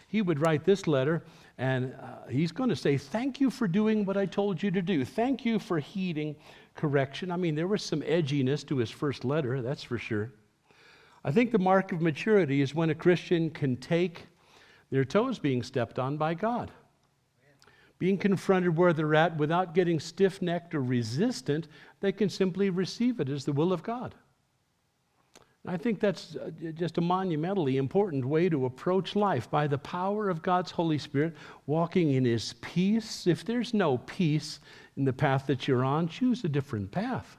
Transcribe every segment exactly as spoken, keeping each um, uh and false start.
he would write this letter, and uh, he's going to say, thank you for doing what I told you to do. Thank you for heeding correction. I mean, there was some edginess to his first letter, that's for sure. I think the mark of maturity is when a Christian can take their toes being stepped on by God. Being confronted where they're at without getting stiff-necked or resistant, they can simply receive it as the will of God. I think that's just a monumentally important way to approach life, by the power of God's Holy Spirit, walking in His peace. If there's no peace in the path that you're on, choose a different path.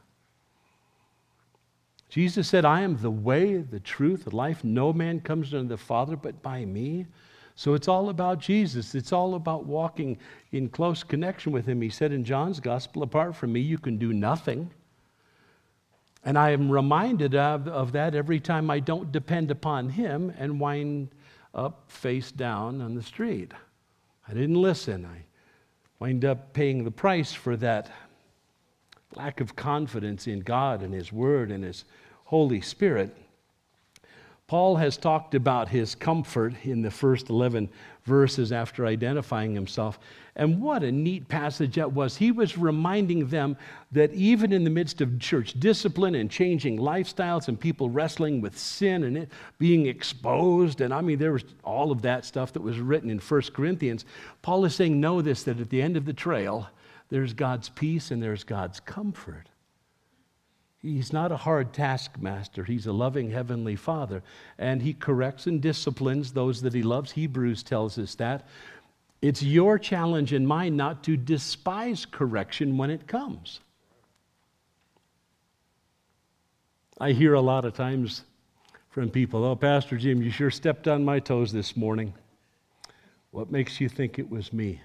Jesus said, I am the way, the truth, the life. No man comes unto the Father but by me. So it's all about Jesus. It's all about walking in close connection with Him. He said in John's Gospel, apart from me, you can do nothing. And I am reminded of, of that every time I don't depend upon Him and wind up face down on the street. I didn't listen. I wind up paying the price for that lack of confidence in God and His Word and His Holy Spirit. Paul has talked about his comfort in the first eleven verses after identifying himself. And what a neat passage that was. He was reminding them that even in the midst of church discipline and changing lifestyles and people wrestling with sin and it being exposed, and I mean, there was all of that stuff that was written in First Corinthians, Paul is saying, know this, that at the end of the trail, there's God's peace and there's God's comfort. He's not a hard taskmaster. He's a loving heavenly Father. And He corrects and disciplines those that He loves. Hebrews tells us that. It's your challenge and mine not to despise correction when it comes. I hear a lot of times from people, oh, Pastor Jim, you sure stepped on my toes this morning. What makes you think it was me?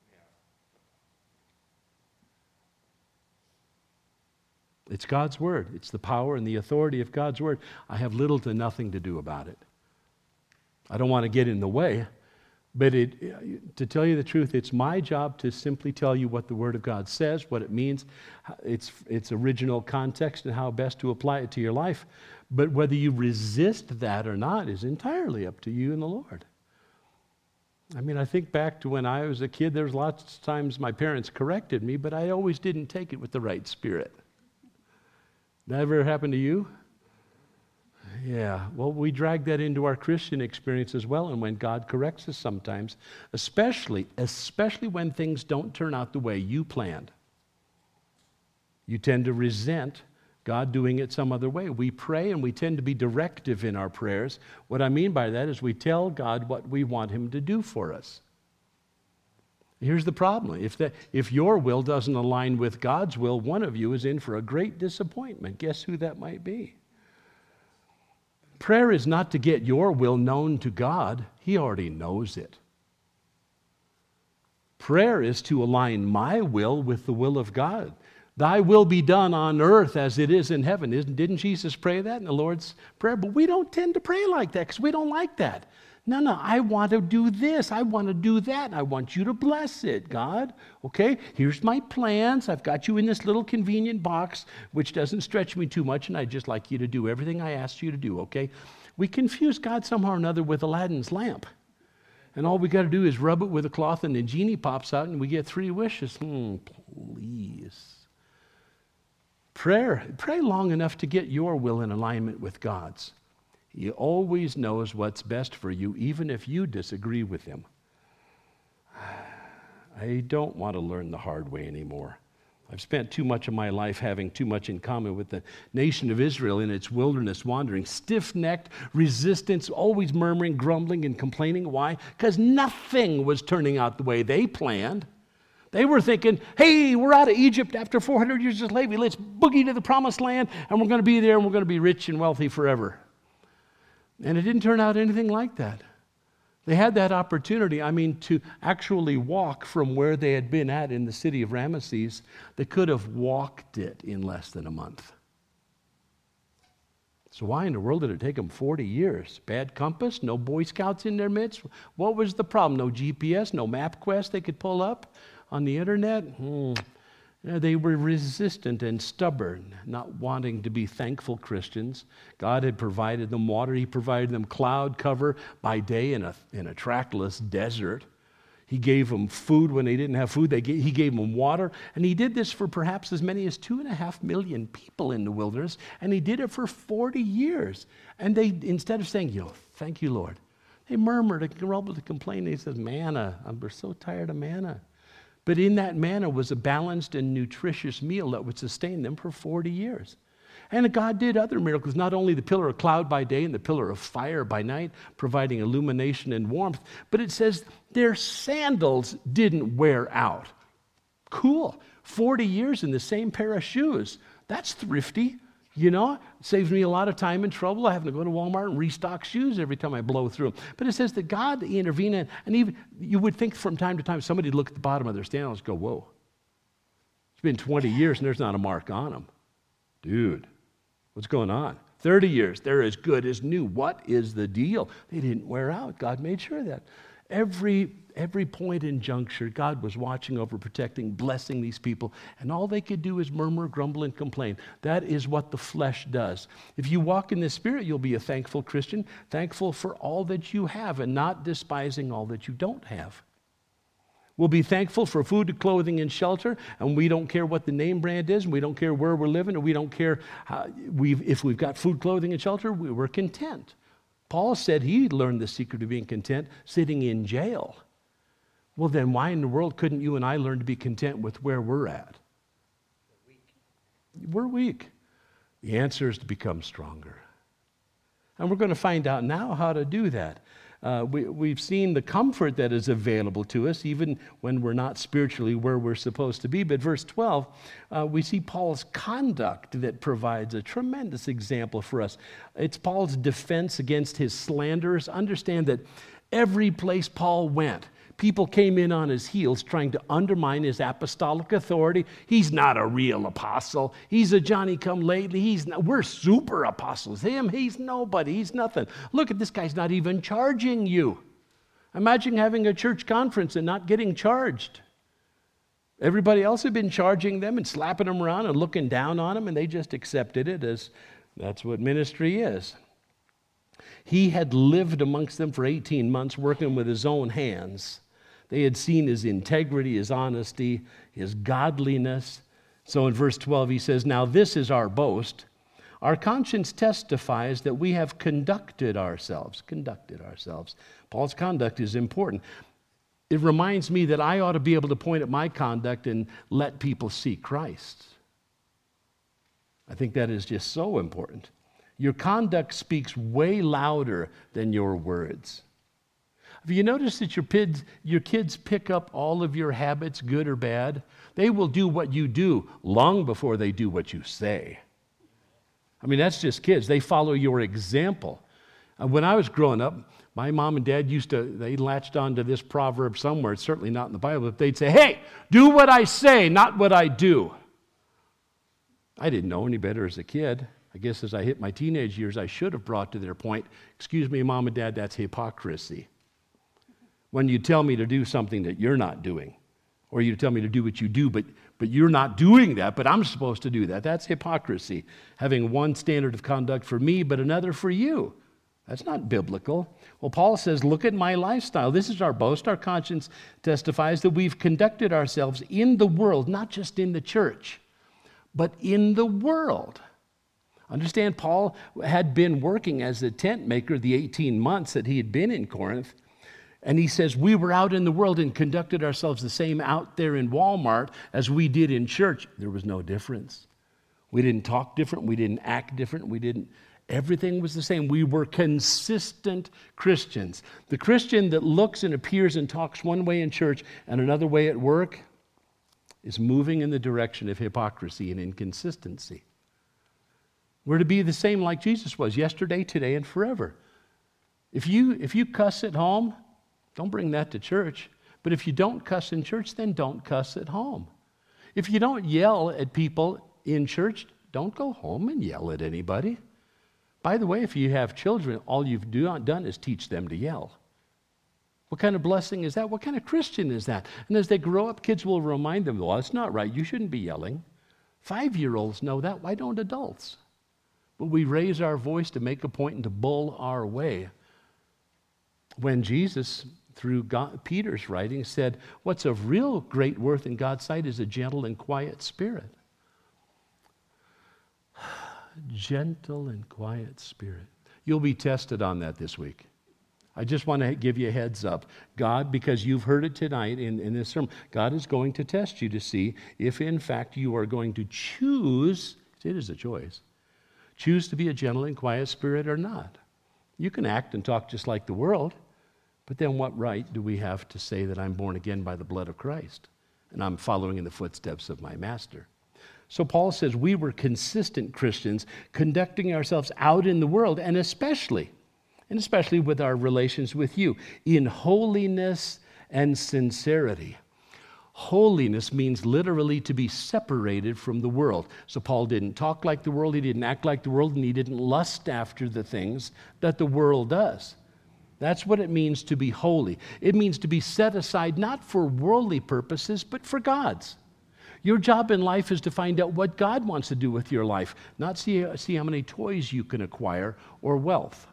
It's God's Word. It's the power and the authority of God's Word. I have little to nothing to do about it. I don't want to get in the way, but it, to tell you the truth, it's my job to simply tell you what the Word of God says, what it means, its, its original context, and how best to apply it to your life. But whether you resist that or not is entirely up to you and the Lord. I mean, I think back to when I was a kid, there was lots of times my parents corrected me, but I always didn't take it with the right spirit. That ever happened to you? Yeah. Well, we drag that into our Christian experience as well, and when God corrects us sometimes, especially, especially when things don't turn out the way you planned, you tend to resent God doing it some other way. We pray and we tend to be directive in our prayers. What I mean by that is we tell God what we want Him to do for us. Here's the problem. If, that, if your will doesn't align with God's will, one of you is in for a great disappointment. Guess who that might be? Prayer is not to get your will known to God. He already knows it. Prayer is to align my will with the will of God. Thy will be done on earth as it is in heaven. Isn't, didn't Jesus pray that in the Lord's Prayer? But we don't tend to pray like that because we don't like that. No, no, I want to do this. I want to do that. I want you to bless it, God. Okay, here's my plans. I've got you in this little convenient box, which doesn't stretch me too much, and I'd just like you to do everything I asked you to do, okay? We confuse God somehow or another with Aladdin's lamp. And all we got to do is rub it with a cloth, and the genie pops out, and we get three wishes. Hmm, please. Prayer, pray long enough to get your will in alignment with God's. He always knows what's best for you, even if you disagree with Him. I don't want to learn the hard way anymore. I've spent too much of my life having too much in common with the nation of Israel in its wilderness wandering. Stiff-necked resistance, always murmuring, grumbling, and complaining. Why? Because nothing was turning out the way they planned. They were thinking, hey, we're out of Egypt after four hundred years of slavery. Let's boogie to the promised land, and we're going to be there, and we're going to be rich and wealthy forever. And it didn't turn out anything like that. They had that opportunity, I mean, to actually walk from where they had been at in the city of Ramesses. They could have walked it in less than a month. So why in the world did it take them forty years? Bad compass? No Boy Scouts in their midst? What was the problem? No G P S? No MapQuest they could pull up on the internet? Hmm. Uh, They were resistant and stubborn, not wanting to be thankful Christians. God had provided them water. He provided them cloud cover by day in a, in a trackless desert. He gave them food when they didn't have food. They gave, he gave them water. And he did this for perhaps as many as two and a half million people in the wilderness. And he did it for forty years. And they, instead of saying, you know, thank you, Lord, they murmured and grumbled and complained. He says, manna, we're so tired of manna. But in that manna was a balanced and nutritious meal that would sustain them for forty years. And God did other miracles, not only the pillar of cloud by day and the pillar of fire by night, providing illumination and warmth, but it says their sandals didn't wear out. Cool. forty years in the same pair of shoes. That's thrifty. You know, it saves me a lot of time and trouble. I have to go to Walmart and restock shoes every time I blow through them. But it says that God intervened, and, and even you would think from time to time somebody would look at the bottom of their sandals and go, whoa, it's been twenty years and there's not a mark on them. Dude, what's going on? thirty years, they're as good as new. What is the deal? They didn't wear out. God made sure of that. Every every point and juncture, God was watching over, protecting, blessing these people, and all they could do is murmur, grumble, and complain. That is what the flesh does. If you walk in the Spirit, you'll be a thankful Christian, thankful for all that you have and not despising all that you don't have. We'll be thankful for food, clothing, and shelter, and we don't care what the name brand is, and we don't care where we're living, and we don't care how we've, if we've got food, clothing, and shelter, we, we're content. Paul said he learned the secret of being content sitting in jail. Well, then why in the world couldn't you and I learn to be content with where we're at? We're weak. We're weak. The answer is to become stronger. And we're going to find out now how to do that. Uh, we, we've seen the comfort that is available to us, even when we're not spiritually where we're supposed to be. But verse twelve, uh, we see Paul's conduct that provides a tremendous example for us. It's Paul's defense against his slanderers. Understand that every place Paul went, people came in on his heels trying to undermine his apostolic authority. He's not a real apostle. He's a Johnny-come-lately. He's not, we're super apostles. Him, he's nobody. He's nothing. Look at this guy's not even charging you. Imagine having a church conference and not getting charged. Everybody else had been charging them and slapping them around and looking down on them, and they just accepted it as that's what ministry is. He had lived amongst them for eighteen months, working with his own hands. They had seen his integrity, his honesty, his godliness. So in verse twelve, he says, now this is our boast. Our conscience testifies that we have conducted ourselves. Conducted ourselves. Paul's conduct is important. It reminds me that I ought to be able to point at my conduct and let people see Christ. I think that is just so important. Your conduct speaks way louder than your words. Have you noticed that your kids, your kids pick up all of your habits, good or bad? They will do what you do long before they do what you say. I mean, that's just kids. They follow your example. Uh, when I was growing up, my mom and dad used to, they latched onto this proverb somewhere. It's certainly not in the Bible, but they'd say, hey, do what I say, not what I do. I didn't know any better as a kid. I guess as I hit my teenage years, I should have brought to their point, excuse me, Mom and Dad, that's hypocrisy. When you tell me to do something that you're not doing, or you tell me to do what you do, but, but you're not doing that, but I'm supposed to do that, that's hypocrisy. Having one standard of conduct for me, but another for you. That's not biblical. Well, Paul says, look at my lifestyle. This is our boast. Our conscience testifies that we've conducted ourselves in the world, not just in the church, but in the world. Understand, Paul had been working as a tent maker the eighteen months that he had been in Corinth. And he says, we were out in the world and conducted ourselves the same out there in Walmart as we did in church. There was no difference. We didn't talk different. We didn't act different. We didn't, everything was the same. We were consistent Christians. The Christian that looks and appears and talks one way in church and another way at work is moving in the direction of hypocrisy and inconsistency. We're to be the same like Jesus was yesterday, today, and forever. If you, if you cuss at home, don't bring that to church. But if you don't cuss in church, then don't cuss at home. If you don't yell at people in church, don't go home and yell at anybody. By the way, if you have children, all you've do, done is teach them to yell. What kind of blessing is that? What kind of Christian is that? And as they grow up, kids will remind them, well, that's not right. You shouldn't be yelling. Five-year-olds know that. Why don't adults? But we raise our voice to make a point and to bull our way. When Jesus, through God, Peter's writing, said, what's of real great worth in God's sight is a gentle and quiet spirit. Gentle and quiet spirit. You'll be tested on that this week. I just want to give you a heads up. God, because you've heard it tonight in, in this sermon, God is going to test you to see if in fact you are going to choose, it is a choice, choose to be a gentle and quiet spirit or not. You can act and talk just like the world, but then what right do we have to say that I'm born again by the blood of Christ and I'm following in the footsteps of my master? So Paul says we were consistent Christians conducting ourselves out in the world, and especially and especially with our relations with you, in holiness and sincerity. Holiness means literally to be separated from the world. So Paul didn't talk like the world, he didn't act like the world, and he didn't lust after the things that the world does. That's what it means to be holy. It means to be set aside not for worldly purposes, but for God's. Your job in life is to find out what God wants to do with your life, not see, see how many toys you can acquire or wealth.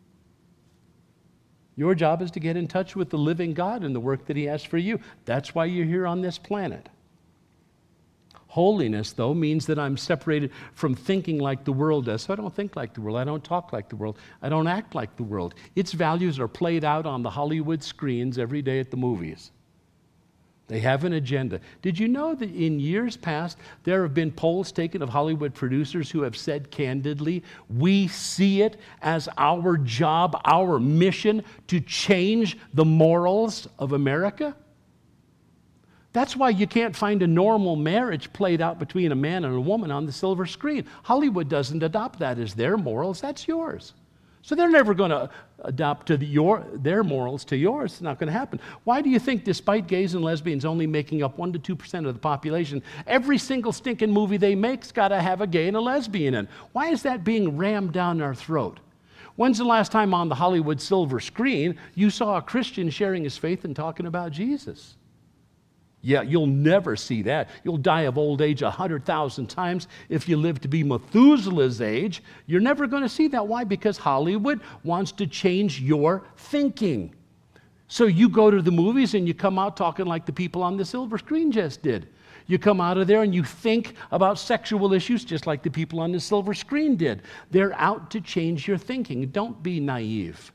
Your job is to get in touch with the living God and the work that he has for you. That's why you're here on this planet. Holiness, though, means that I'm separated from thinking like the world does. So I don't think like the world. I don't talk like the world. I don't act like the world. Its values are played out on the Hollywood screens every day at the movies. They have an agenda. Did you know that in years past, there have been polls taken of Hollywood producers who have said candidly, we see it as our job, our mission to change the morals of America? That's why you can't find a normal marriage played out between a man and a woman on the silver screen. Hollywood doesn't adopt that as their morals. That's yours. So they're never going to adopt to the, your, their morals to yours. It's not going to happen. Why do you think, despite gays and lesbians only making up one to two percent of the population, every single stinking movie they make's got to have a gay and a lesbian in? Why is that being rammed down our throat? When's the last time on the Hollywood silver screen you saw a Christian sharing his faith and talking about Jesus? Yeah, you'll never see that. You'll die of old age a hundred thousand times if you live to be Methuselah's age. You're never going to see that. Why? Because Hollywood wants to change your thinking. So you go to the movies and you come out talking like the people on the silver screen just did. You come out of there and you think about sexual issues just like the people on the silver screen did. They're out to change your thinking. Don't be naive.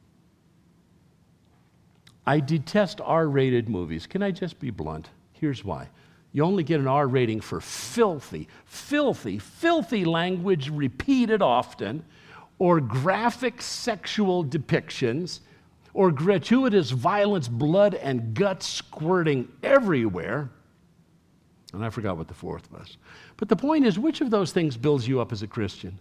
I detest R-rated movies. Can I just be blunt? Here's why. You only get an R rating for filthy, filthy, filthy language repeated often, or graphic sexual depictions, or gratuitous violence, blood, and guts squirting everywhere. And I forgot what the fourth was. But the point is, which of those things builds you up as a Christian?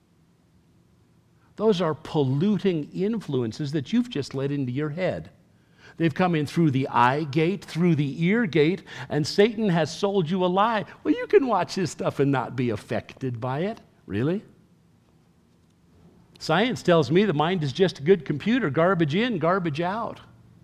Those are polluting influences that you've just let into your head. They've come in through the eye gate, through the ear gate, and Satan has sold you a lie. Well, you can watch this stuff and not be affected by it. Really? Science tells me the mind is just a good computer, garbage in, garbage out.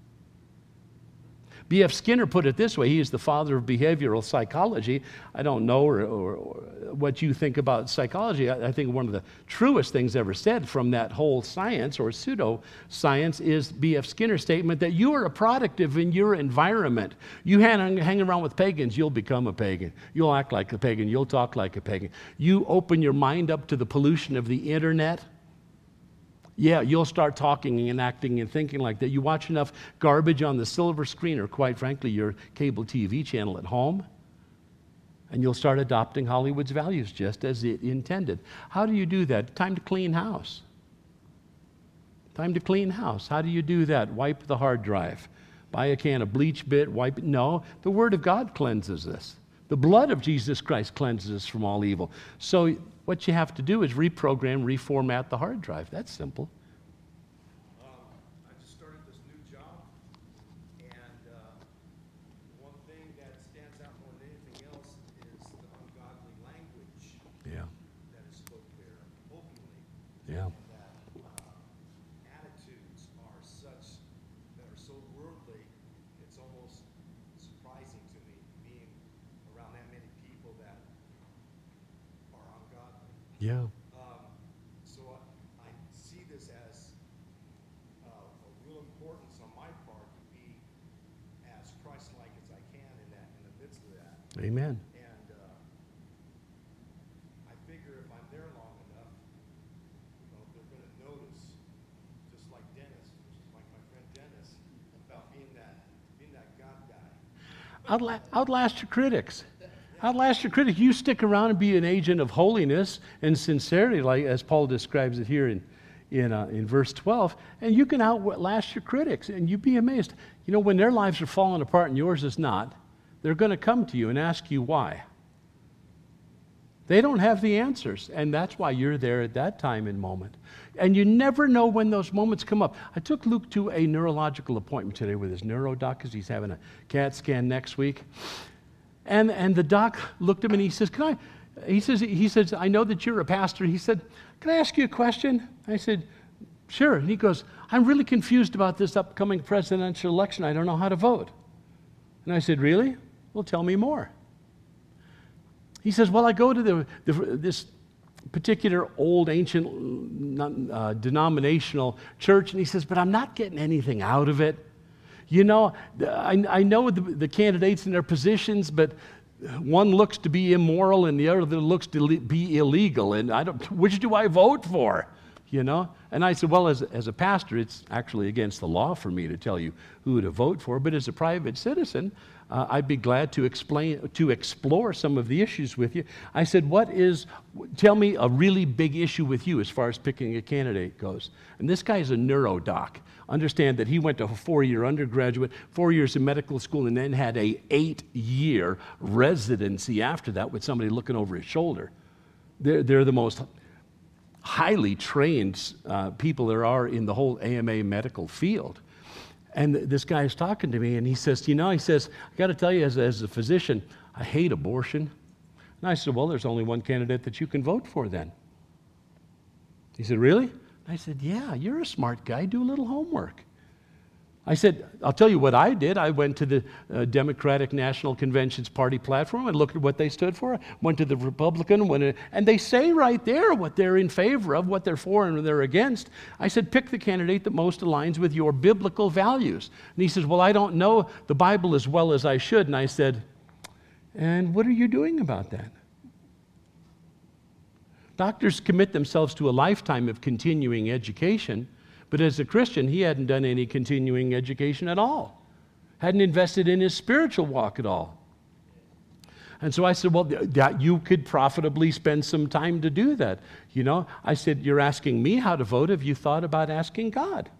B F Skinner put it this way. He is the father of behavioral psychology. I don't know or, or, or what you think about psychology. I, I think one of the truest things ever said from that whole science or pseudo-science is B F Skinner's statement that you are a product of in your environment. You hang, hang around with pagans, you'll become a pagan. You'll act like a pagan. You'll talk like a pagan. You open your mind up to the pollution of the internet, yeah, you'll start talking and acting and thinking like that. You watch enough garbage on the silver screen or, quite frankly, your cable T V channel at home, and you'll start adopting Hollywood's values just as it intended. How do you do that? Time to clean house. Time to clean house. How do you do that? Wipe the hard drive. Buy a can of bleach bit, wipe it. No, the Word of God cleanses us. The blood of Jesus Christ cleanses us from all evil. So what you have to do is reprogram, reformat the hard drive. That's simple. Um, I just started this new job, and uh, one thing that stands out more than anything else is the ungodly language Yeah. that is spoken there openly. Yeah. And that uh, attitudes are such that are so Yeah. Um, so I, I see this as uh, a real importance on my part to be as Christ-like as I can in that, in the midst of that. Amen. And uh, I figure if I'm there long enough, you know, they're going to notice, just like Dennis, just like my friend Dennis, about being that, being that God guy. Outla- outlast your critics. Outlast your critics. You stick around and be an agent of holiness and sincerity, like as Paul describes it here in in uh, in verse twelve, and you can outlast your critics, and you'd be amazed. You know, when their lives are falling apart and yours is not, they're going to come to you and ask you why. They don't have the answers, and that's why you're there at that time and moment. And you never know when those moments come up. I took Luke to a neurological appointment today with his neurodoc because he's having a CAT scan next week. And, and the doc looked at him and he says, can I, he says, he says, I know that you're a pastor. He said, can I ask you a question? I said, sure. And he goes, I'm really confused about this upcoming presidential election. I don't know how to vote. And I said, really? Well, tell me more. He says, well, I go to the, the, this particular old, ancient, uh, denominational church, and he says, but I'm not getting anything out of it. You know, I, I know the, the candidates and their positions, but one looks to be immoral and the other looks to be illegal, and I don't, which do I vote for? You know? And I said, well, as, as a pastor, it's actually against the law for me to tell you who to vote for, but as a private citizen, uh, I'd be glad to explain, to explore some of the issues with you. I said, what is, tell me a really big issue with you as far as picking a candidate goes. And this guy is a neurodoc. Understand that he went to a four-year undergraduate, four years in medical school, and then had a eight-year residency after that with somebody looking over his shoulder. They're, they're the most highly trained uh, people there are in the whole A M A medical field. And th- this guy is talking to me, and he says, you know, he says, I got to tell you, as a, as a physician, I hate abortion. And I said, well, there's only one candidate that you can vote for then. He said, really? I said, yeah, you're a smart guy. Do a little homework. I said, I'll tell you what I did. I went to the uh, Democratic National Convention's party platform and looked at what they stood for. Went to the Republican, went in, and they say right there what they're in favor of, what they're for and what they're against. I said, pick the candidate that most aligns with your biblical values. And he says, well, I don't know the Bible as well as I should. And I said, and what are you doing about that? Doctors commit themselves to a lifetime of continuing education, but as a Christian, he hadn't done any continuing education at all, hadn't invested in his spiritual walk at all. And so I said, well, that you could profitably spend some time to do that. You know, I said, you're asking me how to vote. Have you thought about asking God?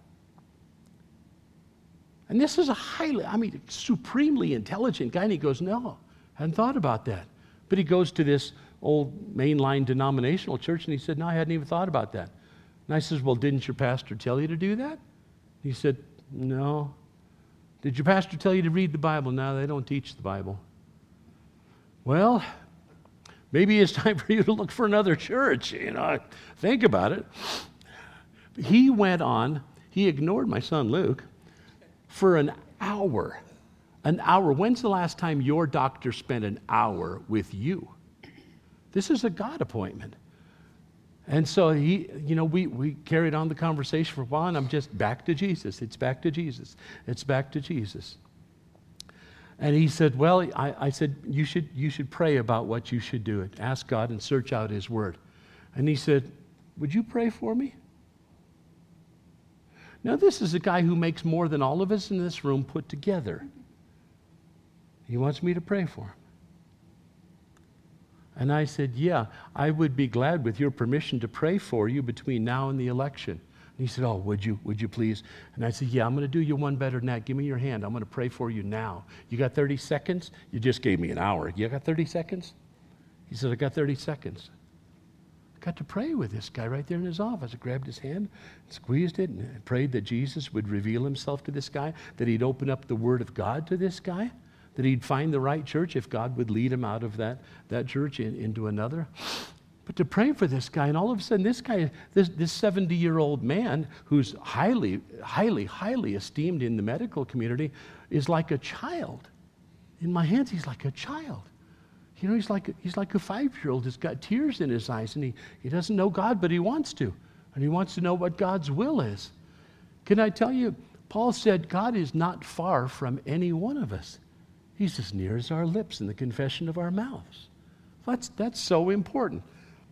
And this is a highly, I mean, supremely intelligent guy, and he goes, no, I hadn't thought about that. But he goes to this old mainline denominational church, and he said, no, I hadn't even thought about that. And I says, well, didn't your pastor tell you to do that? He said, no. Did your pastor tell you to read the Bible? No, they don't teach the Bible. Well, maybe it's time for you to look for another church, you know, think about it. He went on, he ignored my son Luke for an hour. An hour. When's the last time your doctor spent an hour with you? This is a God appointment. And so he, you know, we, we carried on the conversation for a while, and I'm just back to Jesus. It's back to Jesus. It's back to Jesus. And he said, well, I, I said, you should, you should pray about what you should do. Ask God and search out his word. And he said, would you pray for me? Now, this is a guy who makes more than all of us in this room put together. He wants me to pray for him. And I said, yeah, I would be glad with your permission to pray for you between now and the election. And he said, oh, would you, would you please? And I said, yeah, I'm going to do you one better than that. Give me your hand. I'm going to pray for you now. You got thirty seconds? You just gave me an hour. You got thirty seconds? He said, I got thirty seconds. I got to pray with this guy right there in his office. I grabbed his hand, squeezed it, and prayed that Jesus would reveal himself to this guy, that he'd open up the Word of God to this guy, that he'd find the right church if God would lead him out of that, that church in, into another. But to pray for this guy, and all of a sudden this guy, this this seventy-year-old man who's highly, highly, highly esteemed in the medical community is like a child. In my hands, he's like a child. You know, he's like, he's like a five-year-old who's got tears in his eyes, and he, he doesn't know God, but he wants to. And he wants to know what God's will is. Can I tell you, Paul said God is not far from any one of us. He's as near as our lips and the confession of our mouths. That's, that's so important.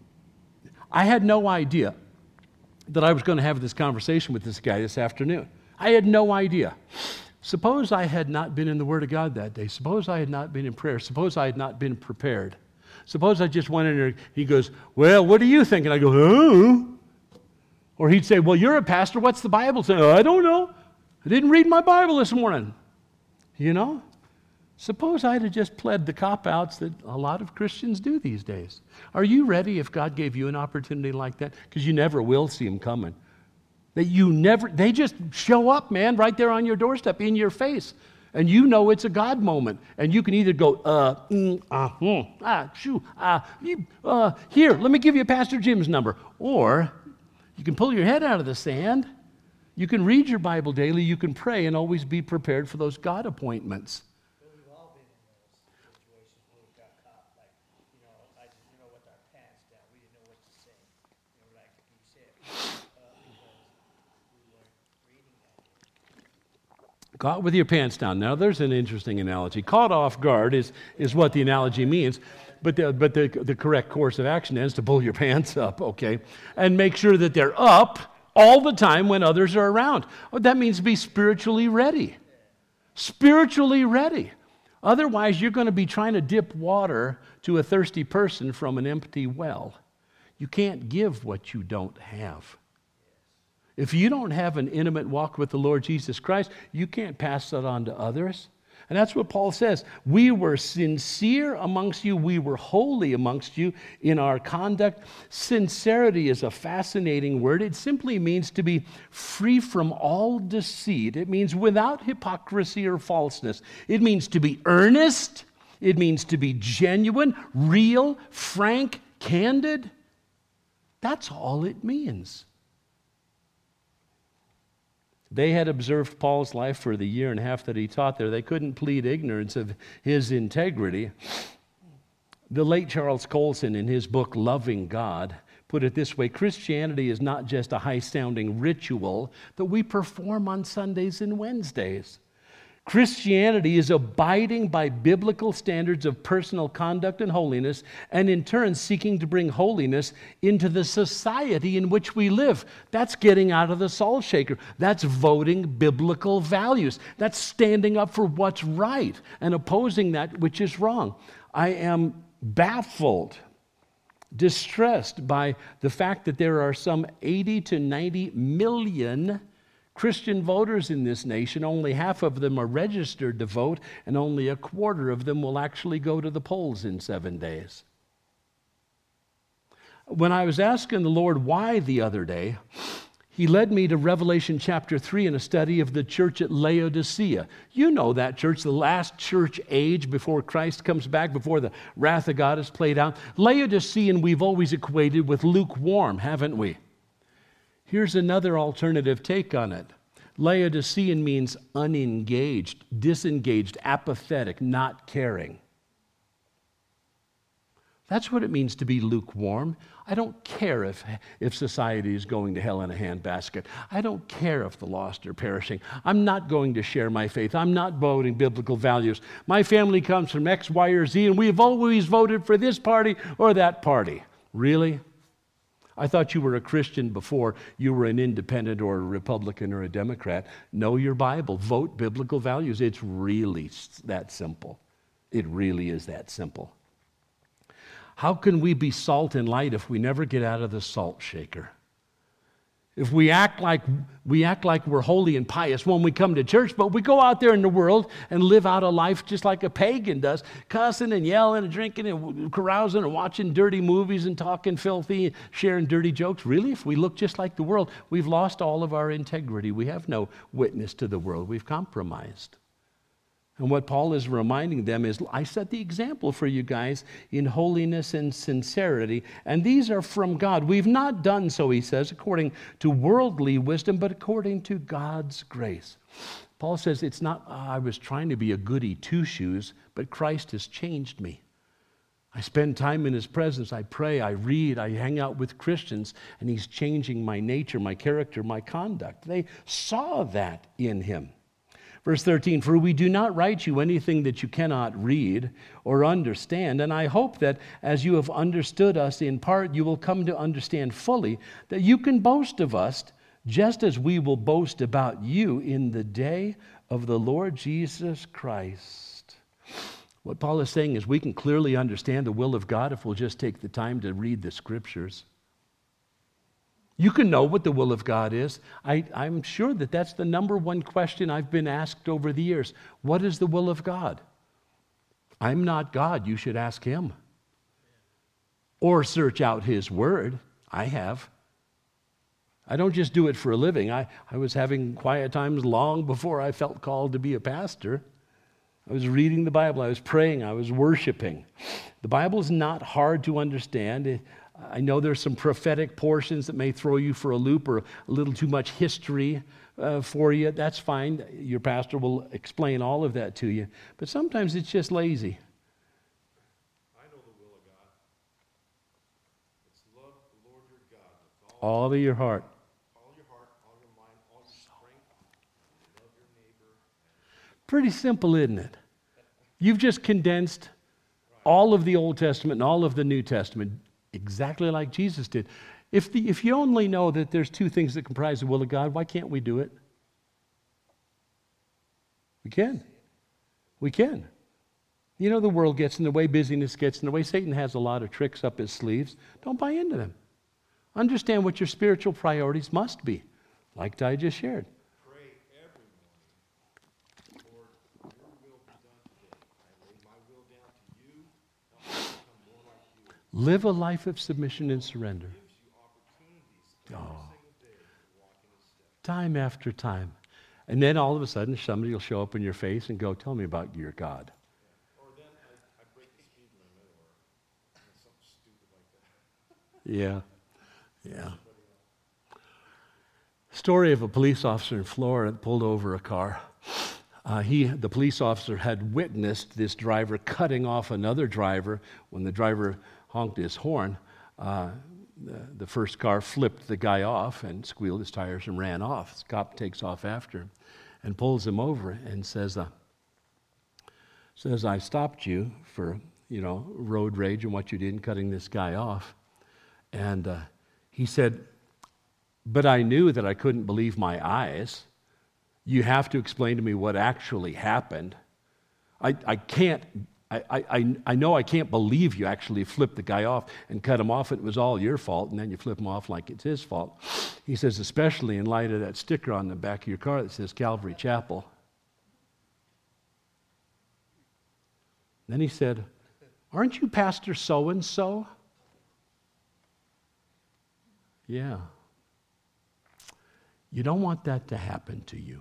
I had no idea that I was going to have this conversation with this guy this afternoon. I had no idea. Suppose I had not been in the Word of God that day. Suppose I had not been in prayer. Suppose I had not been prepared. Suppose I just went in there, he goes, well, what do you think? And I go, oh. Or he'd say, well, you're a pastor. What's the Bible say? Oh, I don't know. I didn't read my Bible this morning. You know? Suppose I'd have just pled the cop-outs that a lot of Christians do these days. Are you ready if God gave you an opportunity like that? Because you never will see them coming. That you never, they just show up, man, right there on your doorstep, in your face. And you know it's a God moment. And you can either go, uh, mm, uh, mm, ah, shoo, ah, you, uh, here, let me give you Pastor Jim's number. Or you can pull your head out of the sand. You can read your Bible daily. You can pray and always be prepared for those God appointments. But we've all been in those situations where we got caught, like, you know, I didn't know with our pants down. We didn't know what to say. You know, like you said, uh, because we weren't reading that. Caught with your pants down. Now, there's an interesting analogy. Caught off guard is, is what the analogy means, but, the, but the, the correct course of action is to pull your pants up, okay, and make sure that they're up all the time when others are around. Well, that means be spiritually ready. Spiritually ready. Otherwise, you're going to be trying to dip water to a thirsty person from an empty well. You can't give what you don't have. If you don't have an intimate walk with the Lord Jesus Christ, you can't pass that on to others. And that's what Paul says. We were sincere amongst you. We were holy amongst you in our conduct. Sincerity is a fascinating word. It simply means to be free from all deceit. It means without hypocrisy or falseness. It means to be earnest. It means to be genuine, real, frank, candid. That's all it means. They had observed Paul's life for the year and a half that he taught there. They couldn't plead ignorance of his integrity. The late Charles Colson, in his book, Loving God, put it this way: Christianity is not just a high-sounding ritual that we perform on Sundays and Wednesdays. Christianity is abiding by biblical standards of personal conduct and holiness, and in turn seeking to bring holiness into the society in which we live. That's getting out of the salt shaker. That's voting biblical values. That's standing up for what's right and opposing that which is wrong. I am baffled, distressed by the fact that there are some eighty to ninety million Christian voters in this nation. Only half of them are registered to vote, and only a quarter of them will actually go to the polls in seven days. When I was asking the Lord why the other day, He led me to Revelation chapter three in a study of the church at Laodicea. You know that church, the last church age before Christ comes back, before the wrath of God is played out. Laodicean we've always equated with lukewarm, haven't we? Here's another alternative take on it. Laodicean means unengaged, disengaged, apathetic, not caring. That's what it means to be lukewarm. I don't care if, if society is going to hell in a handbasket. I don't care if the lost are perishing. I'm not going to share my faith. I'm not voting biblical values. My family comes from X, Y, or Z, and we've always voted for this party or that party. Really? I thought you were a Christian before you were an independent or a Republican or a Democrat. Know your Bible. Vote biblical values. It's really that simple. It really is that simple. How can we be salt and light if we never get out of the salt shaker? If we act like we act like we're holy and pious when we come to church, but we go out there in the world and live out a life just like a pagan does, cussing and yelling and drinking and carousing and watching dirty movies and talking filthy, sharing dirty jokes. Really, if we look just like the world, we've lost all of our integrity. We have no witness to the world. We've compromised. And what Paul is reminding them is, I set the example for you guys in holiness and sincerity, and these are from God. We've not done so, he says, according to worldly wisdom, but according to God's grace. Paul says, it's not, oh, I was trying to be a goody two-shoes, but Christ has changed me. I spend time in His presence. I pray, I read, I hang out with Christians, and He's changing my nature, my character, my conduct. They saw that in Him. Verse thirteen, for we do not write you anything that you cannot read or understand, and I hope that as you have understood us in part, you will come to understand fully that you can boast of us, just as we will boast about you in the day of the Lord Jesus Christ. What Paul is saying is we can clearly understand the will of God if we'll just take the time to read the Scriptures. You can know what the will of God is. I, I'm sure that that's the number one question I've been asked over the years. What is the will of God? I'm not God. You should ask Him. Or search out His Word. I have. I don't just do it for a living. I, I was having quiet times long before I felt called to be a pastor. I was reading the Bible, I was praying, I was worshiping. The Bible is not hard to understand. I know there's some prophetic portions that may throw you for a loop or a little too much history uh, for you. That's fine. Your pastor will explain all of that to you. But sometimes it's just lazy. I know the will of God. It's love the Lord your God with all, All of your heart. all your heart, all your mind, all your strength. Love your neighbor. Pretty simple, isn't it? You've just condensed all of the Old Testament and all of the New Testament exactly like Jesus did. If, the, if you only know that there's two things that comprise the will of God, why can't we do it? We can. We can. You know, the world gets in the way, busyness gets in the way. Satan has a lot of tricks up his sleeves. Don't buy into them. Understand what your spiritual priorities must be, like I just shared. Pray every morning, Lord, your will be done today. I lay my will down to you. Help me become more like you. Live a life of submission and surrender. Gives you opportunities every Oh. single day to walk in His steps. Time after time. And then all of a sudden, somebody will show up in your face and go, tell me about your God. Or then I, I break the speed limit or you know, something stupid like that. Yeah, yeah. Story of a police officer in Florida that pulled over a car. Uh, he, the police officer had witnessed this driver cutting off another driver. When the driver honked his horn, uh, the, the first car flipped the guy off and squealed his tires and ran off. The cop takes off after him and pulls him over and says, uh, says, I stopped you for, you know, road rage and what you did in cutting this guy off. And uh, he said, but I knew that I couldn't believe my eyes. You have to explain to me what actually happened. I, I can't, I, I, I know I can't believe you actually flipped the guy off and cut him off. It was all your fault, and then you flip him off like it's his fault. He says, especially in light of that sticker on the back of your car that says Calvary Chapel. Then he said, aren't you Pastor so-and-so? Yeah. You don't want that to happen to you.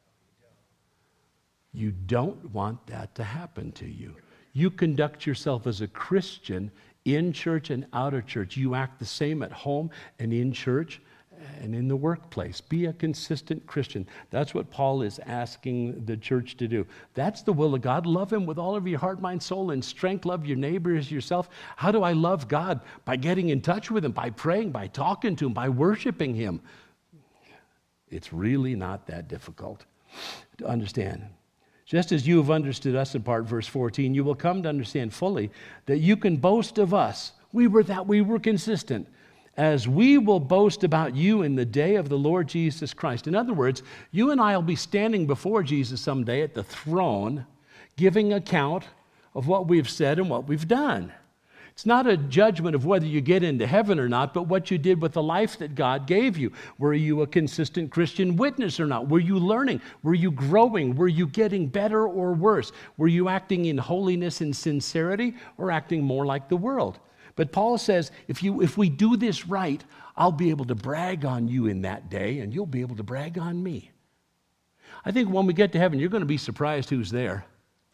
You don't want that to happen to you. You conduct yourself as a Christian in church and out of church. You act the same at home and in church and in the workplace. Be a consistent Christian. That's what Paul is asking the church to do. That's the will of God. Love Him with all of your heart, mind, soul, and strength. Love your neighbor as yourself. How do I love God? By getting in touch with Him, by praying, by talking to Him, by worshiping Him. It's really not that difficult to understand. Just as you have understood us in part, verse fourteen, you will come to understand fully that you can boast of us. We were that, we were consistent. As we will boast about you in the day of the Lord Jesus Christ. In other words, you and I will be standing before Jesus someday at the throne, giving account of what we've said and what we've done. It's not a judgment of whether you get into heaven or not, but what you did with the life that God gave you. Were you a consistent Christian witness or not? Were you learning? Were you growing? Were you getting better or worse? Were you acting in holiness and sincerity or acting more like the world? But Paul says, if you if we do this right, I'll be able to brag on you in that day, and you'll be able to brag on me. I think when we get to heaven, you're going to be surprised who's there.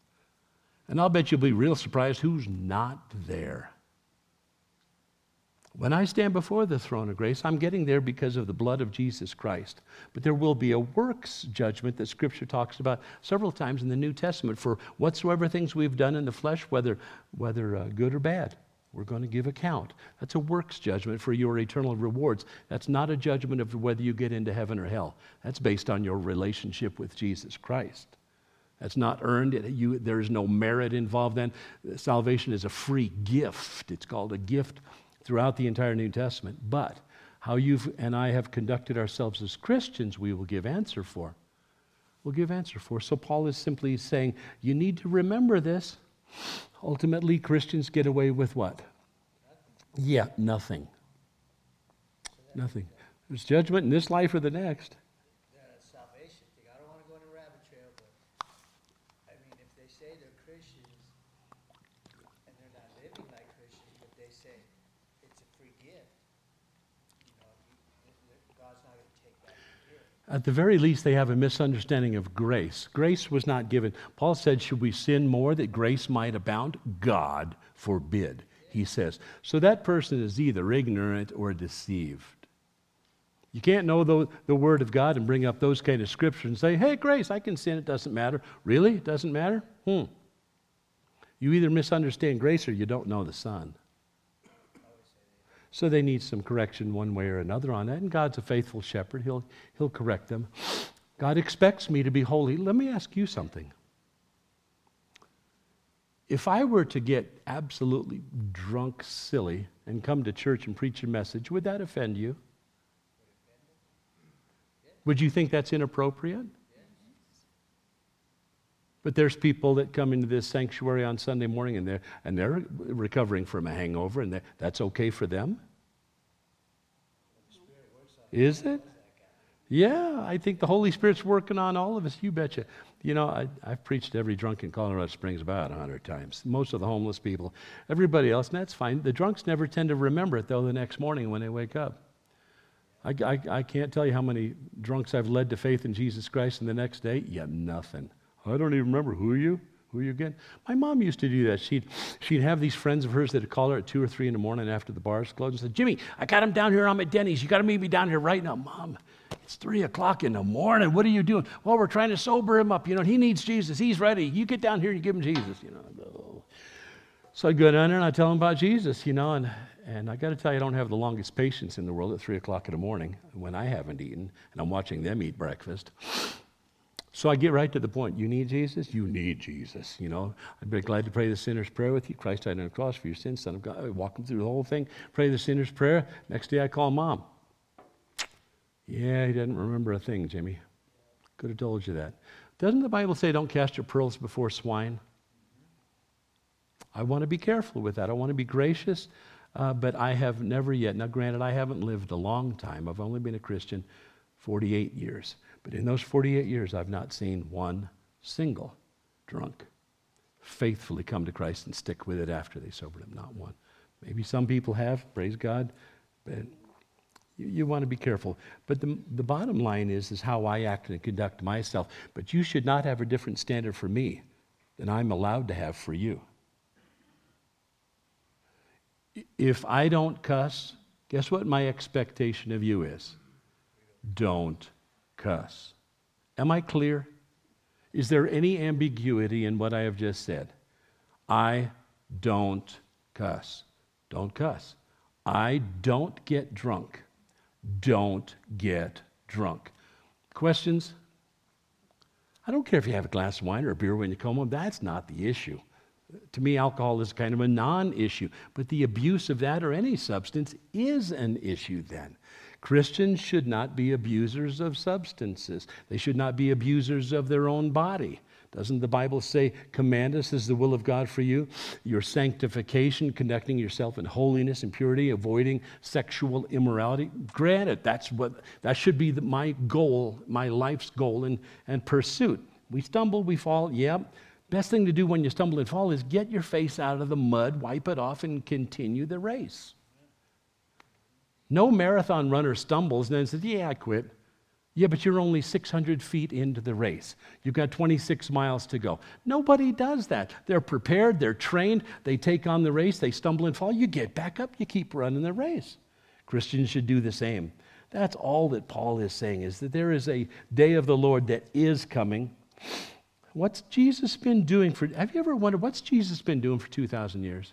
And I'll bet you'll be real surprised who's not there. When I stand before the throne of grace, I'm getting there because of the blood of Jesus Christ. But there will be a works judgment that Scripture talks about several times in the New Testament for whatsoever things we've done in the flesh, whether, whether uh, good or bad. We're going to give account. That's a works judgment for your eternal rewards. That's not a judgment of whether you get into heaven or hell. That's based on your relationship with Jesus Christ. That's not earned. It, you, there's no merit involved then. Salvation is a free gift. It's called a gift throughout the entire New Testament. But how you and I have conducted ourselves as Christians, we will give answer for. We'll give answer for. So Paul is simply saying, you need to remember this. Ultimately, Christians get away with what? Nothing. Yeah, nothing. Nothing. There's judgment in this life or the next. The salvation thing, I don't want to go on a rabbit trail, but I mean, if they say they're Christians and they're not living like Christians, but they say it's a free gift, you know, you, God's not going to take that free gift. At the very least, they have a misunderstanding of grace. Grace was not given. Paul said, should we sin more that grace might abound? God forbid, he says. So that person is either ignorant or deceived. You can't know the, the Word of God and bring up those kind of scriptures and say, hey, grace, I can sin, it doesn't matter. Really? It doesn't matter? Hmm. You either misunderstand grace or you don't know the Son. So they need some correction one way or another on that. And God's a faithful shepherd. He'll, he'll correct them. God expects me to be holy. Let me ask you something. If I were to get absolutely drunk silly and come to church and preach a message, would that offend you? Would you think that's inappropriate? But there's people that come into this sanctuary on Sunday morning and they're, and they're recovering from a hangover, and that's okay for them? Is it? Yeah, I think the Holy Spirit's working on all of us, you betcha. You know, I, I've preached every drunk in Colorado Springs about a hundred times. Most of the homeless people, everybody else, and that's fine. The drunks never tend to remember it, though, the next morning when they wake up. I, I, I can't tell you how many drunks I've led to faith in Jesus Christ, and the next day, yeah, nothing. I don't even remember. Who are you? Who are you again? My mom used to do that. She'd, she'd have these friends of hers that would call her at two or three in the morning after the bars closed and said, Jimmy, I got him down here. I'm at Denny's. You got to meet me down here right now. Mom, it's three o'clock in the morning. What are you doing? Well, we're trying to sober him up. You know, he needs Jesus. He's ready. You get down here and you give him Jesus. You know. So I'd go down there and I'd tell him about Jesus, you know, and, and I got to tell you, I don't have the longest patience in the world at three o'clock in the morning when I haven't eaten and I'm watching them eat breakfast. So I get right to the point. You need Jesus? You need Jesus. You know, I'd be glad to pray the sinner's prayer with you. Christ died on the cross for your sins, Son of God. I walk them through the whole thing. Pray the sinner's prayer. Next day I call Mom. Yeah, he doesn't remember a thing, Jimmy. Could have told you that. Doesn't the Bible say don't cast your pearls before swine? I want to be careful with that. I want to be gracious, uh, but I have never yet. Now, granted, I haven't lived a long time. I've only been a Christian forty-eight years. But in those forty-eight years, I've not seen one single drunk faithfully come to Christ and stick with it after they sobered him. Not one. Maybe some people have, praise God, but you, you want to be careful. But the, the bottom line is, is how I act and conduct myself. But you should not have a different standard for me than I'm allowed to have for you. If I don't cuss, guess what my expectation of you is? Don't cuss. Am I clear? Is there any ambiguity in what I have just said? I don't cuss. Don't cuss. I don't get drunk. Don't get drunk. Questions? I don't care if you have a glass of wine or a beer when you come home. That's not the issue. To me, alcohol is kind of a non-issue. But the abuse of that or any substance is an issue then. Christians should not be abusers of substances. They should not be abusers of their own body. Doesn't the Bible say, command us as the will of God for you? Your sanctification, conducting yourself in holiness and purity, avoiding sexual immorality. Granted, that's what that should be the, my goal, my life's goal and, and pursuit. We stumble, we fall, yep. Best thing to do when you stumble and fall is get your face out of the mud, wipe it off, and continue the race. No marathon runner stumbles and then says, yeah, I quit. Yeah, but you're only six hundred feet into the race. You've got twenty-six miles to go. Nobody does that. They're prepared, they're trained, they take on the race, they stumble and fall. You get back up, you keep running the race. Christians should do the same. That's all that Paul is saying, is that there is a day of the Lord that is coming. What's Jesus been doing for, have you ever wondered, what's Jesus been doing for two thousand years?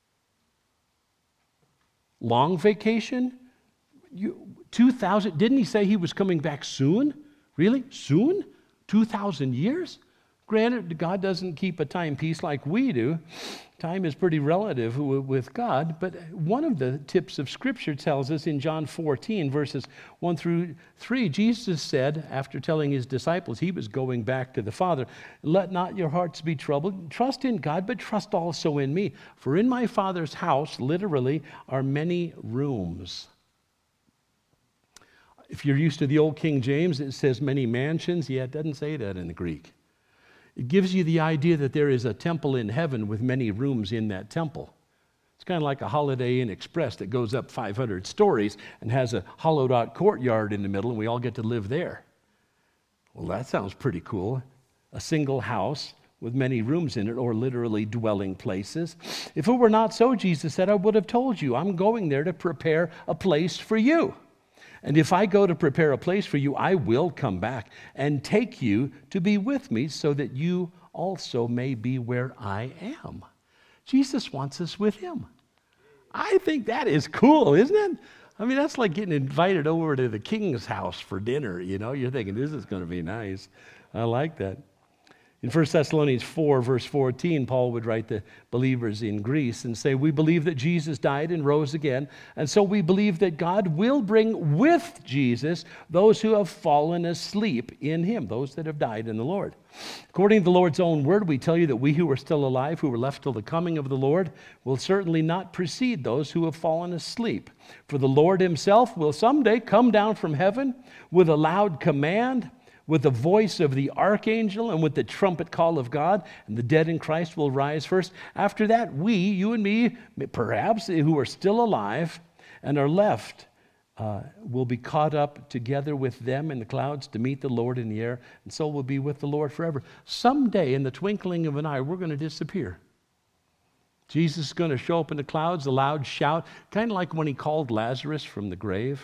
Long vacation? You, two thousand, didn't he say he was coming back soon? Really? Soon? two thousand years? Granted, God doesn't keep a timepiece like we do. Time is pretty relative with God, but one of the tips of Scripture tells us in John fourteen, verses one through three, Jesus said, after telling his disciples he was going back to the Father, "Let not your hearts be troubled. Trust in God, but trust also in me. For in my Father's house, literally, are many rooms." If you're used to the old King James, it says many mansions. Yeah, it doesn't say that in the Greek. It gives you the idea that there is a temple in heaven with many rooms in that temple. It's kind of like a Holiday Inn Express that goes up five hundred stories and has a hollowed out courtyard in the middle, and we all get to live there. Well, that sounds pretty cool. A single house with many rooms in it, or literally dwelling places. If it were not so, Jesus said, I would have told you, I'm going there to prepare a place for you. And if I go to prepare a place for you, I will come back and take you to be with me so that you also may be where I am. Jesus wants us with him. I think that is cool, isn't it? I mean, that's like getting invited over to the king's house for dinner, you know? You're thinking, this is going to be nice. I like that. In First Thessalonians four, verse fourteen, Paul would write to believers in Greece and say, we believe that Jesus died and rose again, and so we believe that God will bring with Jesus those who have fallen asleep in him, those that have died in the Lord. According to the Lord's own word, we tell you that we who are still alive, who are left till the coming of the Lord, will certainly not precede those who have fallen asleep. For the Lord himself will someday come down from heaven with a loud command, with the voice of the archangel and with the trumpet call of God, and the dead in Christ will rise first. After that, we, you and me, perhaps, who are still alive and are left, uh, will be caught up together with them in the clouds to meet the Lord in the air, and so we'll be with the Lord forever. Someday, in the twinkling of an eye, we're going to disappear. Jesus is going to show up in the clouds, a loud shout, kind of like when he called Lazarus from the grave.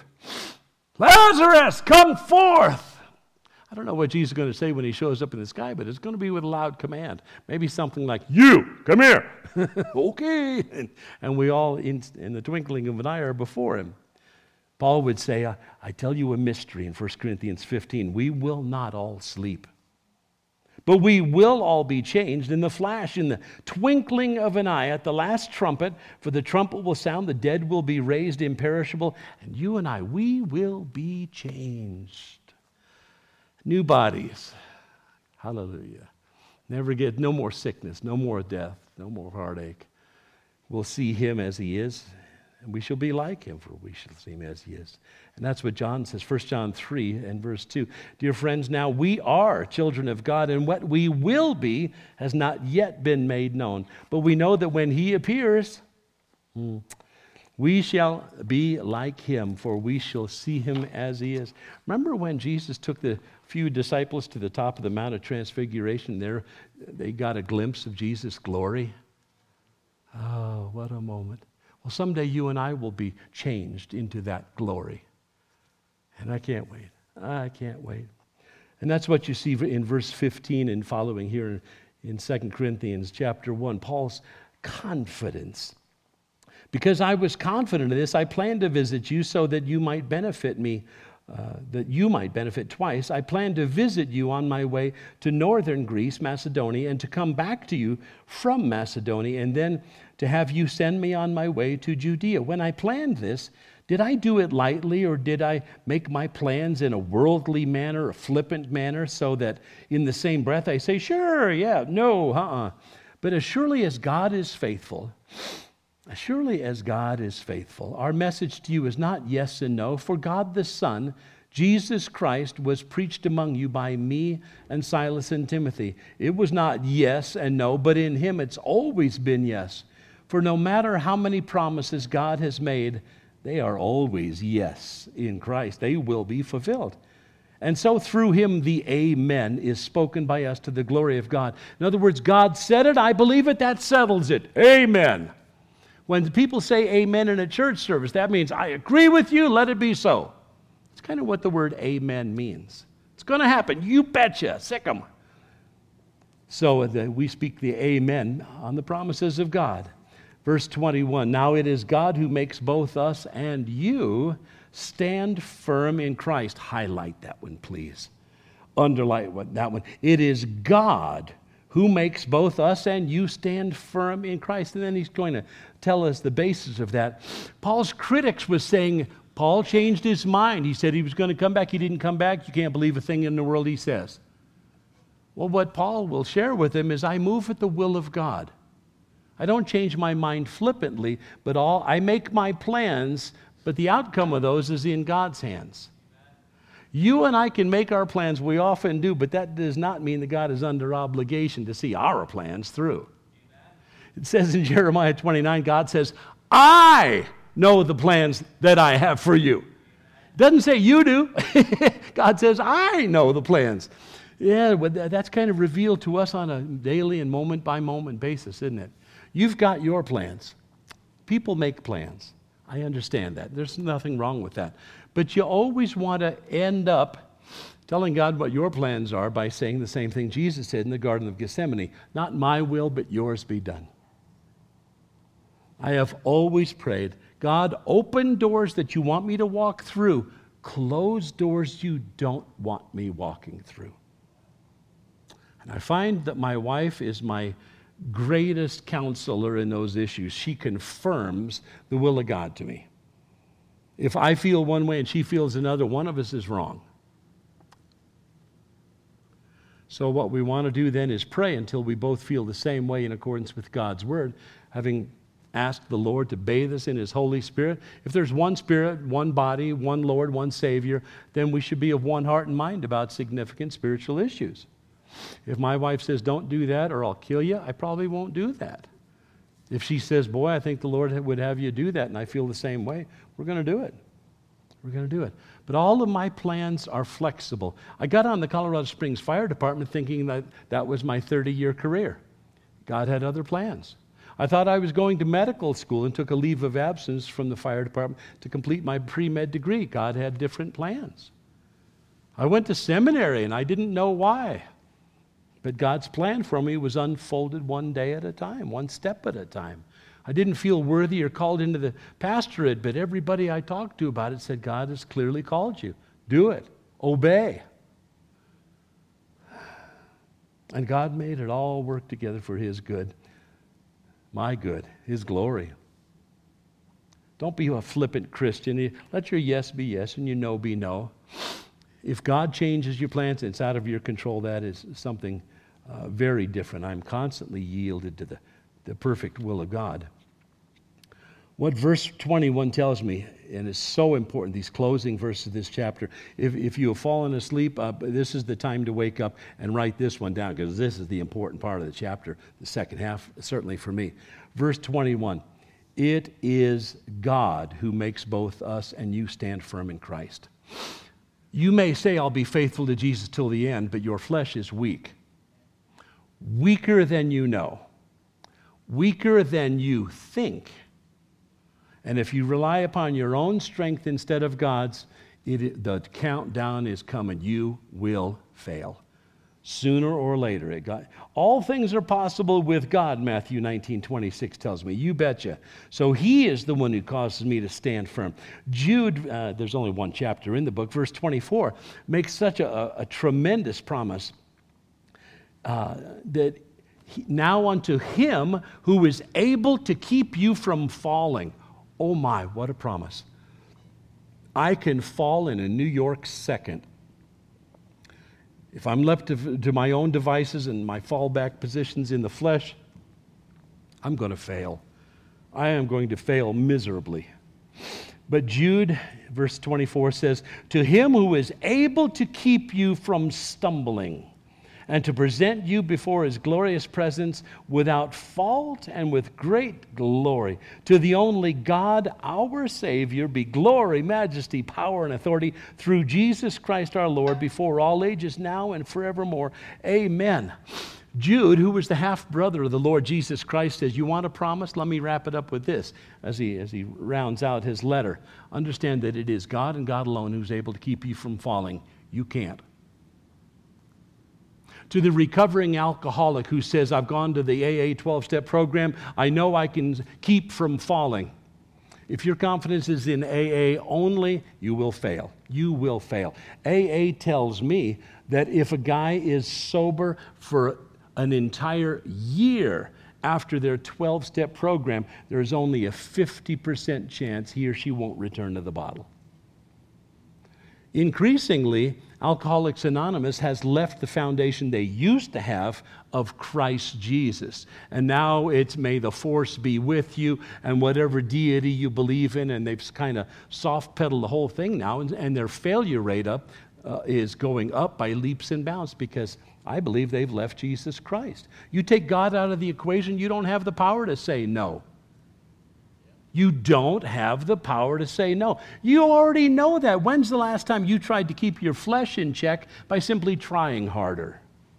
Lazarus, come forth! I don't know what Jesus is going to say when he shows up in the sky, but it's going to be with a loud command. Maybe something like, you, come here. Okay. And, and we all, in, in the twinkling of an eye, are before him. Paul would say, I, I tell you a mystery in First Corinthians fifteen. We will not all sleep, but we will all be changed in the flash, in the twinkling of an eye, at the last trumpet. For the trumpet will sound, the dead will be raised imperishable, and you and I, we will be changed. New bodies. Hallelujah. Never get, no more sickness, no more death, no more heartache. We'll see him as he is, and we shall be like him, for we shall see him as he is. And that's what John says, First John three and verse two. Dear friends, now we are children of God, and what we will be has not yet been made known. But we know that when he appears, hmm, we shall be like him, for we shall see him as he is. Remember when Jesus took the few disciples to the top of the Mount of Transfiguration? There, they got a glimpse of Jesus' glory. Oh, what a moment. Well, someday you and I will be changed into that glory. And I can't wait. I can't wait. And that's what you see in verse fifteen and following here in Second Corinthians chapter one. Paul's confidence. Because I was confident of this, I planned to visit you so that you might benefit me, uh, that you might benefit twice. I planned to visit you on my way to northern Greece, Macedonia, and to come back to you from Macedonia, and then to have you send me on my way to Judea. When I planned this, did I do it lightly, or did I make my plans in a worldly manner, a flippant manner, so that in the same breath I say, sure, yeah, no, uh-uh. But as surely as God is faithful, as surely as God is faithful, our message to you is not yes and no, for God the Son, Jesus Christ, was preached among you by me and Silas and Timothy. It was not yes and no, but in him it's always been yes. For no matter how many promises God has made, they are always yes in Christ. They will be fulfilled. And so through him, the amen is spoken by us to the glory of God. In other words, God said it, I believe it, that settles it. Amen. When people say amen in a church service, that means I agree with you, let it be so. It's kind of what the word amen means. It's going to happen, you betcha, sick 'em. So the, we speak the amen on the promises of God. Verse twenty-one, now it is God who makes both us and you stand firm in Christ. Highlight that one, please. Underline that one. It is God who makes both us and you stand firm in Christ. And then he's going to tell us the basis of that. Paul's critics was saying, Paul changed his mind. He said he was going to come back. He didn't come back. You can't believe a thing in the world he says. Well, what Paul will share with him is I move at the will of God. I don't change my mind flippantly, but all I make my plans, but the outcome of those is in God's hands. You and I can make our plans, we often do, but that does not mean that God is under obligation to see our plans through. It says in Jeremiah twenty-nine, God says, I know the plans that I have for you. It doesn't say you do. God says, I know the plans. Yeah, but that's kind of revealed to us on a daily and moment-by-moment basis, isn't it? You've got your plans. People make plans. I understand that. There's nothing wrong with that. But you always want to end up telling God what your plans are by saying the same thing Jesus said in the Garden of Gethsemane. Not my will, but yours be done. I have always prayed, God, open doors that you want me to walk through. Close doors you don't want me walking through. And I find that my wife is my greatest counselor in those issues. She confirms the will of God to me. If I feel one way and she feels another, one of us is wrong. So what we want to do then is pray until we both feel the same way in accordance with God's word, having asked the Lord to bathe us in his Holy Spirit. If there's one Spirit, one body, one Lord, one Savior, then we should be of one heart and mind about significant spiritual issues. If my wife says, don't do that or I'll kill you, I probably won't do that. If she says, boy, I think the Lord would have you do that, and I feel the same way, we're going to do it. We're going to do it. But all of my plans are flexible. I got on the Colorado Springs Fire Department thinking that that was my thirty-year career. God had other plans. I thought I was going to medical school and took a leave of absence from the fire department to complete my pre-med degree. God had different plans. I went to seminary, and I didn't know why. But God's plan for me was unfolded one day at a time, one step at a time. I didn't feel worthy or called into the pastorate, but everybody I talked to about it said, God has clearly called you. Do it. Obey. And God made it all work together for his good, my good, his glory. Don't be a flippant Christian. Let your yes be yes and your no be no. If God changes your plans and it's out of your control, that is something uh, very different. I'm constantly yielded to the, the perfect will of God. What verse twenty-one tells me, and it's so important, these closing verses of this chapter, if, if you have fallen asleep, uh, this is the time to wake up and write this one down, because this is the important part of the chapter, the second half, certainly for me. Verse twenty-one, it is God who makes both us and you stand firm in Christ. You may say, I'll be faithful to Jesus till the end, but your flesh is weak. Weaker than you know. Weaker than you think. And if you rely upon your own strength instead of God's, it, the countdown is coming. You will fail. Sooner or later. It got, all things are possible with God, Matthew nineteen twenty-six tells me. You betcha. So he is the one who causes me to stand firm. Jude, uh, there's only one chapter in the book, verse twenty-four, makes such a, a tremendous promise uh, that he, now unto him who is able to keep you from falling. Oh my, what a promise. I can fall in a New York second. If I'm left to, to my own devices and my fallback positions in the flesh, I'm going to fail. I am going to fail miserably. But Jude, verse twenty-four says, to him who is able to keep you from stumbling and to present you before his glorious presence without fault and with great glory. To the only God, our Savior, be glory, majesty, power, and authority through Jesus Christ our Lord, before all ages, now and forevermore. Amen. Jude, who was the half-brother of the Lord Jesus Christ, says, you want a promise? Let me wrap it up with this as he, as he rounds out his letter. Understand that it is God and God alone who's able to keep you from falling. You can't. To the recovering alcoholic who says, I've gone to the A A twelve-step program, I know I can keep from falling. If your confidence is in A A only, you will fail. You will fail. A A tells me that if a guy is sober for an entire year after their twelve-step program, there's only a fifty percent chance he or she won't return to the bottle. Increasingly, Alcoholics Anonymous has left the foundation they used to have of Christ Jesus. And now it's may the force be with you and whatever deity you believe in, and they've kind of soft-pedaled the whole thing now, and, and their failure rate up uh, is going up by leaps and bounds because I believe they've left Jesus Christ. You take God out of the equation, you don't have the power to say no. You don't have the power to say no. You already know that. When's the last time you tried to keep your flesh in check by simply trying harder?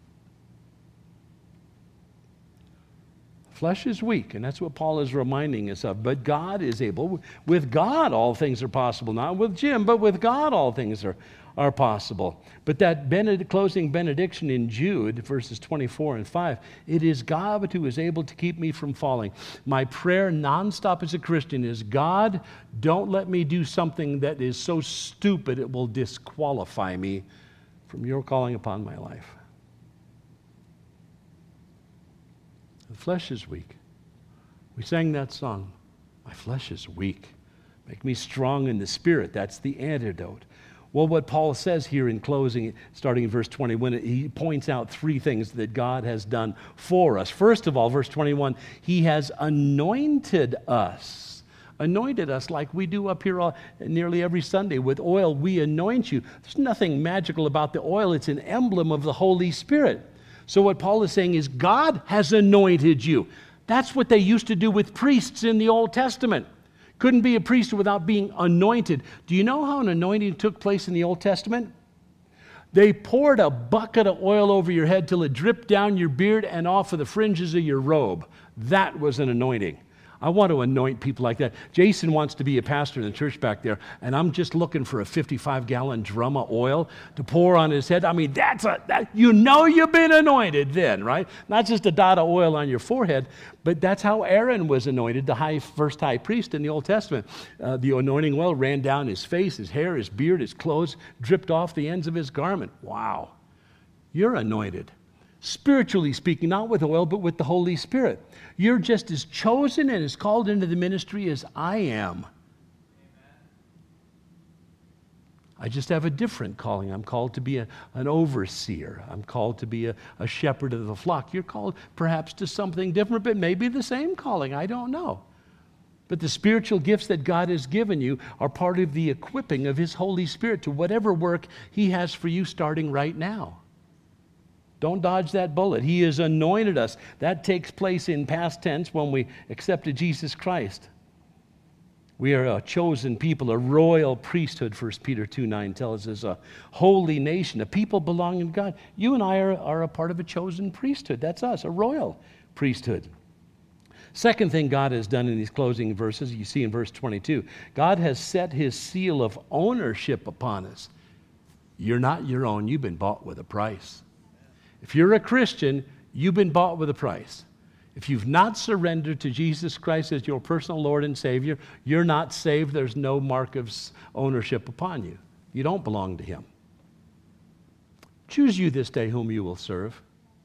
Flesh is weak, and that's what Paul is reminding us of. But God is able. With God, all things are possible. Not with Jim, but with God, all things are, are possible. But that bened- closing benediction in Jude, verses twenty-four and five, it is God who is able to keep me from falling. My prayer nonstop as a Christian is, God, don't let me do something that is so stupid it will disqualify me from your calling upon my life. The flesh is weak. We sang that song, my flesh is weak. Make me strong in the spirit. That's the antidote. Well, what Paul says here in closing, starting in verse twenty, when he points out three things that God has done for us. First of all, verse twenty-one, he has anointed us. Anointed us like we do up here all, nearly every Sunday. With oil, we anoint you. There's nothing magical about the oil. It's an emblem of the Holy Spirit. So what Paul is saying is God has anointed you. That's what they used to do with priests in the Old Testament. Couldn't be a priest without being anointed. Do you know how an anointing took place in the Old Testament? They poured a bucket of oil over your head till it dripped down your beard and off of the fringes of your robe. That was an anointing. I want to anoint people like that. Jason wants to be a pastor in the church back there, and I'm just looking for a fifty-five gallon drum of oil to pour on his head. I mean, that's a, that, you know you've been anointed then, right? Not just a dot of oil on your forehead, but that's how Aaron was anointed, the high, first high priest in the Old Testament. Uh, the anointing oil ran down his face, his hair, his beard, his clothes, dripped off the ends of his garment. Wow. You're anointed. Spiritually speaking, not with oil, but with the Holy Spirit. You're just as chosen and as called into the ministry as I am. Amen. I just have a different calling. I'm called to be a, an overseer. I'm called to be a, a shepherd of the flock. You're called perhaps to something different, but maybe the same calling. I don't know. But the spiritual gifts that God has given you are part of the equipping of His Holy Spirit to whatever work He has for you starting right now. Don't dodge that bullet. He has anointed us. That takes place in past tense when we accepted Jesus Christ. We are a chosen people, a royal priesthood, First Peter two nine tells us, a holy nation, a people belonging to God. You and I are, are a part of a chosen priesthood. That's us, a royal priesthood. Second thing God has done in these closing verses, you see in verse twenty-two, God has set His seal of ownership upon us. You're not your own. You've been bought with a price. If you're a Christian, you've been bought with a price. If you've not surrendered to Jesus Christ as your personal Lord and Savior, you're not saved. There's no mark of ownership upon you. You don't belong to Him. Choose you this day whom you will serve.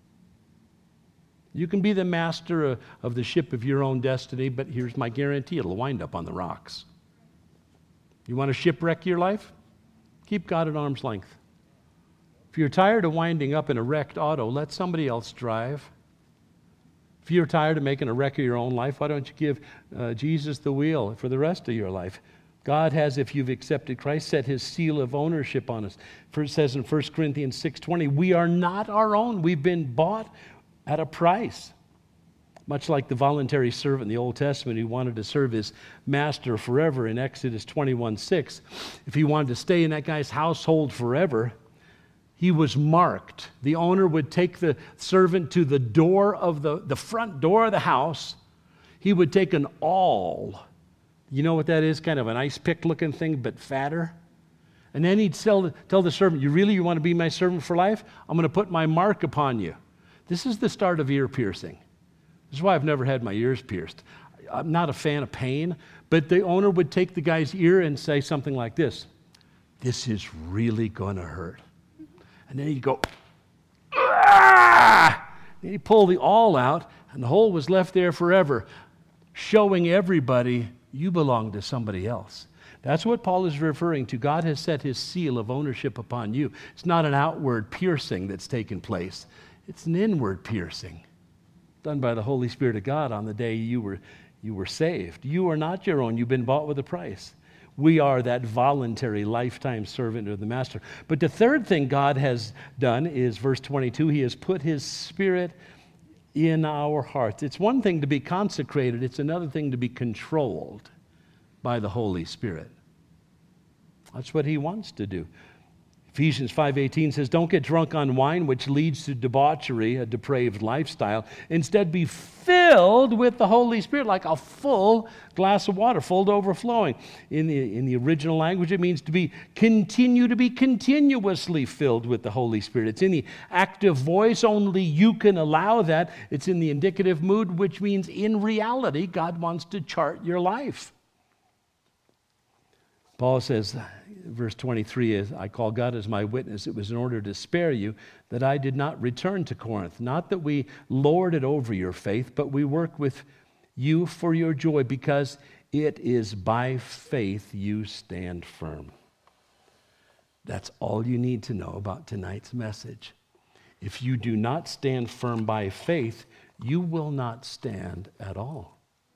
You can be the master of the ship of your own destiny, but here's my guarantee, it'll wind up on the rocks. You want to shipwreck your life? Keep God at arm's length. If you're tired of winding up in a wrecked auto, let somebody else drive. If you're tired of making a wreck of your own life, why don't you give uh, Jesus the wheel for the rest of your life? God has, if you've accepted Christ, set his seal of ownership on us. For it says in First Corinthians six twenty, we are not our own. We've been bought at a price. Much like the voluntary servant in the Old Testament who wanted to serve his master forever in Exodus twenty-one six. If he wanted to stay in that guy's household forever, he was marked. The owner would take the servant to the door of the, the front door of the house. He would take an awl. You know what that is? Kind of an ice pick looking thing, but fatter. And then he'd tell, tell the servant, you really you want to be my servant for life? I'm going to put my mark upon you. This is the start of ear piercing. This is why I've never had my ears pierced. I'm not a fan of pain, but the owner would take the guy's ear and say something like this, this is really going to hurt. And then he'd go, ah! And he'd pull the awl out, and the hole was left there forever, showing everybody you belong to somebody else. That's what Paul is referring to. God has set his seal of ownership upon you. It's not an outward piercing that's taken place. It's an inward piercing done by the Holy Spirit of God on the day you were, you were saved. You are not your own. You've been bought with a price. We are that voluntary lifetime servant of the Master. But the third thing God has done is verse twenty-two. He has put his Spirit in our hearts. It's one thing to be consecrated. It's another thing to be controlled by the Holy Spirit. That's what he wants to do. Ephesians five eighteen says, don't get drunk on wine, which leads to debauchery, a depraved lifestyle. Instead, be filled with the Holy Spirit, like a full glass of water, full to overflowing. In the, in the original language, it means to be, continue to be continuously filled with the Holy Spirit. It's in the active voice, only you can allow that. It's in the indicative mood, which means in reality, God wants to chart your life. Paul says, verse twenty-three is, I call God as my witness. It was in order to spare you that I did not return to Corinth. Not that we lorded over your faith, but we work with you for your joy, because it is by faith you stand firm. That's all you need to know about tonight's message. If you do not stand firm by faith, you will not stand at all.